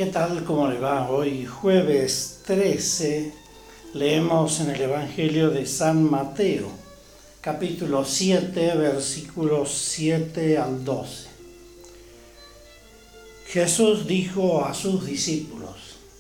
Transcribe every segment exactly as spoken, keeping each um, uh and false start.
¿Qué tal? ¿Cómo le va? Hoy jueves trece leemos en el Evangelio de San Mateo, capítulo siete, versículos siete al doce. Jesús dijo a sus discípulos: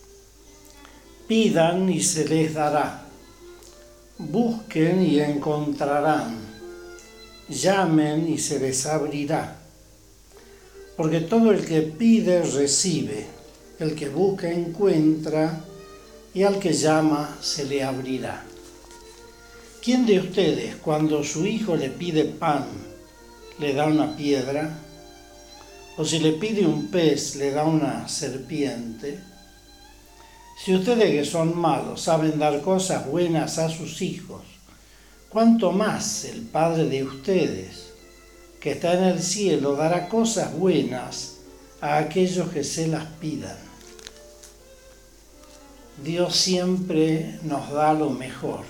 pidan y se les dará, busquen y encontrarán, llamen y se les abrirá. Porque todo el que pide recibe, el que busca encuentra, y al que llama se le abrirá. ¿Quién de ustedes, cuando su hijo le pide pan, le da una piedra? ¿O si le pide un pez, le da una serpiente? Si ustedes que son malos saben dar cosas buenas a sus hijos, ¿cuánto más el Padre de ustedes, que está en el cielo, dará cosas buenas a aquellos que se las pidan? Dios siempre nos da lo mejor.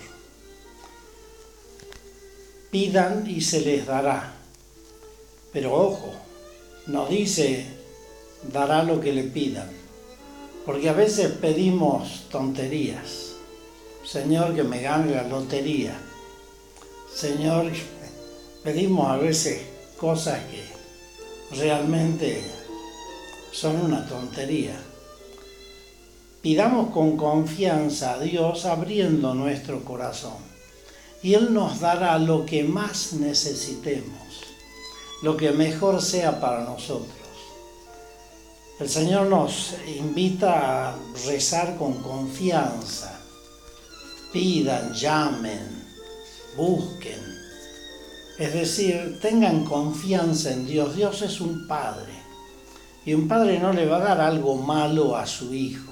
Pidan y se les dará. Pero ojo, no dice dará lo que le pidan, porque a veces pedimos tonterías. Señor, que me gane la lotería. Señor, pedimos a veces cosas que realmente son una tontería. Pidamos con confianza a Dios, abriendo nuestro corazón, y Él nos dará lo que más necesitemos, lo que mejor sea para nosotros. El Señor nos invita a rezar con confianza. Pidan, llamen, busquen. Es decir, tengan confianza en Dios. Dios es un padre, y un padre no le va a dar algo malo a su hijo.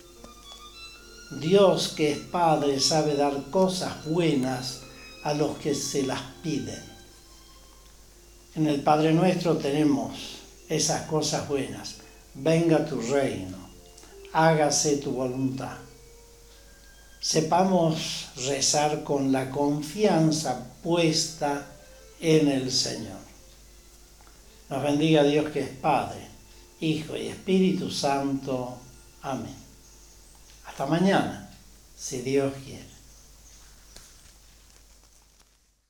Dios, que es padre, sabe dar cosas buenas a los que se las piden. En el Padre Nuestro tenemos esas cosas buenas. Venga tu reino, hágase tu voluntad. Sepamos rezar con la confianza puesta en el Señor. Nos bendiga Dios, que es Padre, Hijo y Espíritu Santo. Amén. Hasta mañana, si Dios quiere.